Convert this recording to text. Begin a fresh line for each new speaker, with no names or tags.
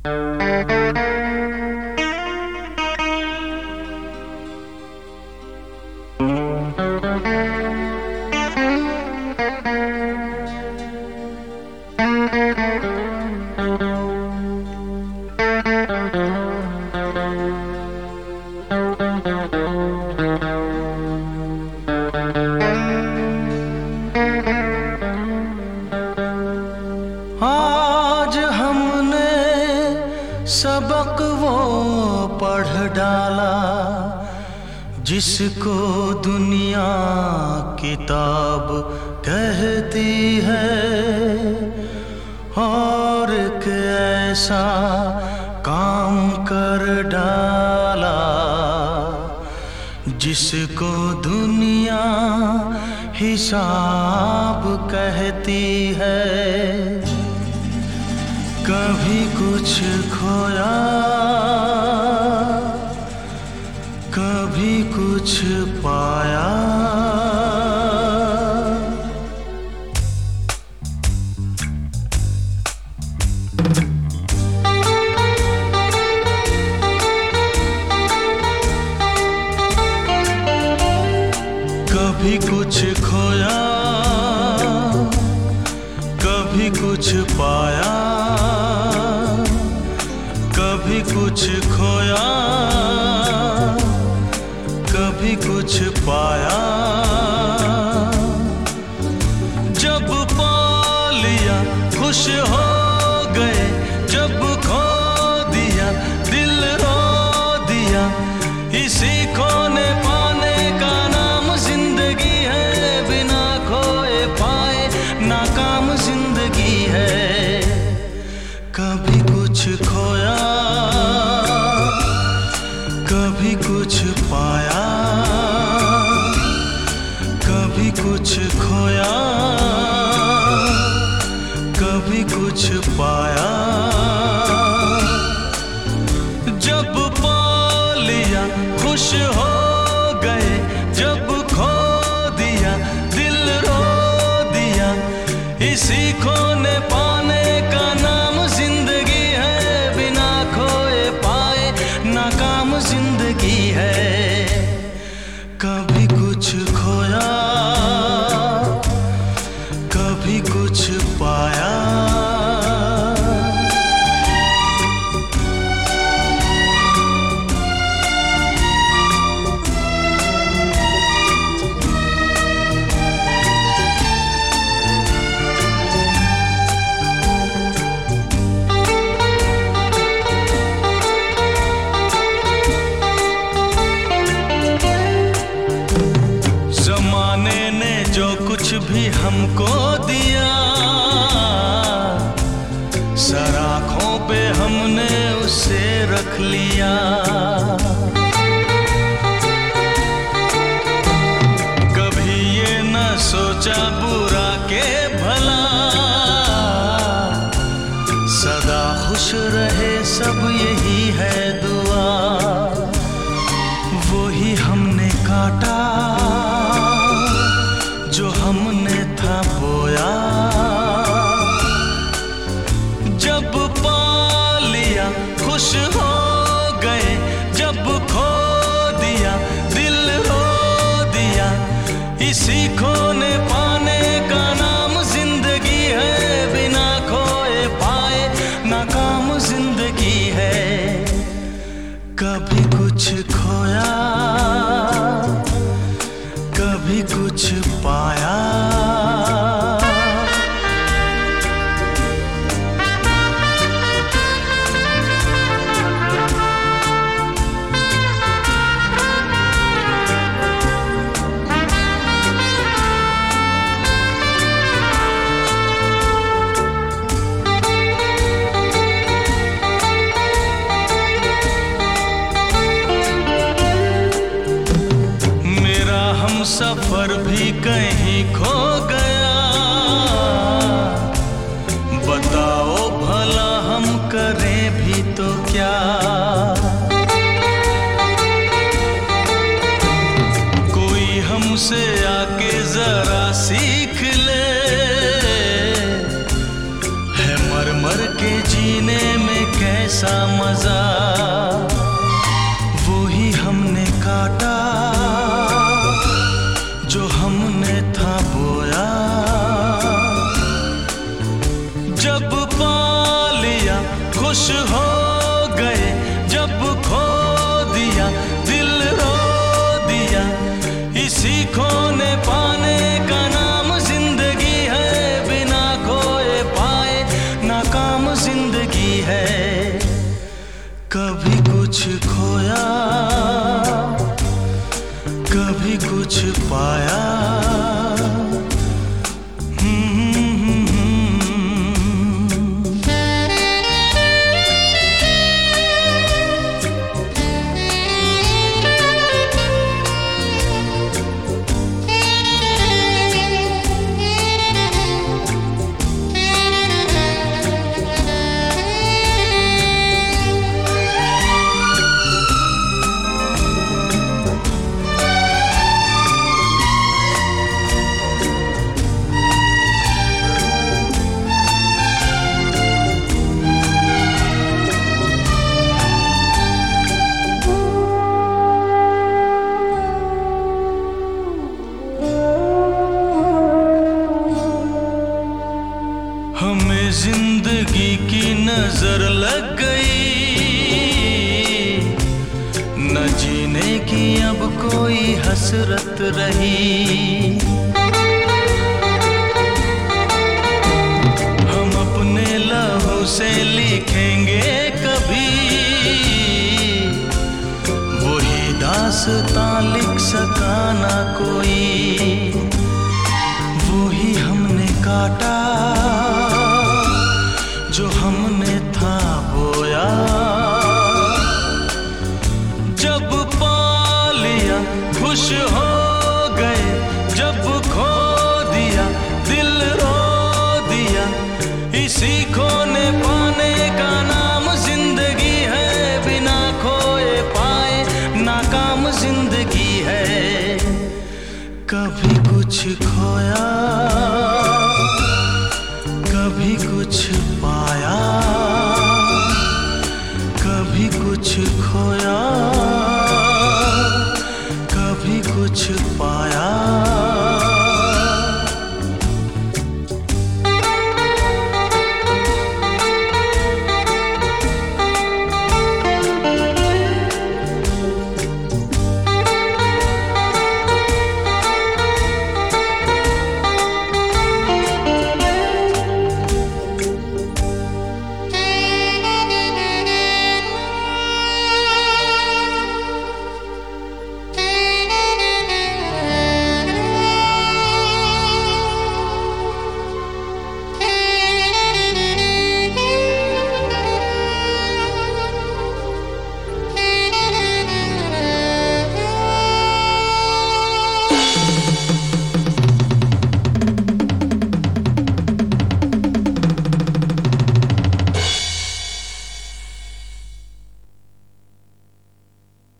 आज हमने सबक वो पढ़ डाला जिसको दुनिया किताब कहती है, और एक ऐसा काम कर डाला जिसको दुनिया हिसाब कहती है। कभी कुछ खोया, कभी कुछ पाया, कभी कुछ खोया, कभी कुछ पाया, कभी कुछ खोया, कभी कुछ पाया। जब पा लिया खुश हो गए, जब खो दिया दिल रो दिया। इसी खोने पाने का नाम जिंदगी है, बिना खोए पाए नाकाम जिंदगी है। कभी कुछ खोया, कभी कुछ पाया, कभी कुछ खोया, कभी कुछ पाया। जब पा लिया खुश हो गए, जब खो दिया दिल रो दिया। इसी खोने पाने का नाम जिंदगी है, बिना खोए पाए नाकाम जिंदगी है। कभी कुछ खोया, कभी कुछ पाया। ज़माने ने जो कुछ भी हमको दिया, सराखों पे हमने उसे रख लिया। कभी ये न सोचा बुरा के भला, सदा खुश रहे सब यही है दुआ। वो ही हमने काटा जो हमने था बोया। जब पा लिया खुश हो गए, जब खो दिया दिल रो दिया। इसी खोने पाने का नाम जिंदगी है, बिना खोए पाए नाकाम जिंदगी है। कभी कुछ खोया, कभी कुछ पाया। सफर भी कहीं खो गया, बताओ भला हम करें भी तो क्या। कोई हमसे आके जरा सीख ले, है मर मर के जीने में कैसे ऐसा मजा वो ही हमने काटा जो हमने था बोया। जब पा लिया खुश हो गए, जब खो दिया दिल रो दिया। इसी खोने पाने का नाम जिंदगी है, बिना खोए पाए नाकाम जिंदगी है। कभी कुछ खोया कभी कुछ पाया। हमें जिंदगी की नजर लग गई, न जीने की अब कोई हसरत रही। हम अपने लहू से लिखेंगे कभी वही दास्तां लिख सका ना कोई। वो ही हमने काटा